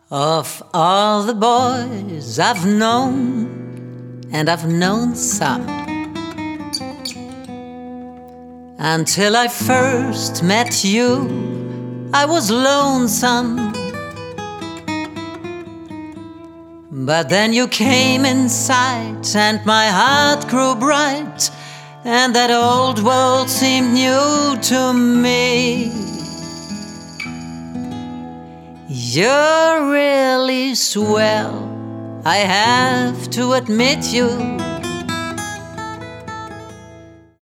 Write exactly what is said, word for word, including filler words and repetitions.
Of all the boys I've known, and I've known some, until I first met you, I was lonesome. But then you came in sight, and my heart grew bright, and that old world seemed new to me. You're really swell, I have to admit you.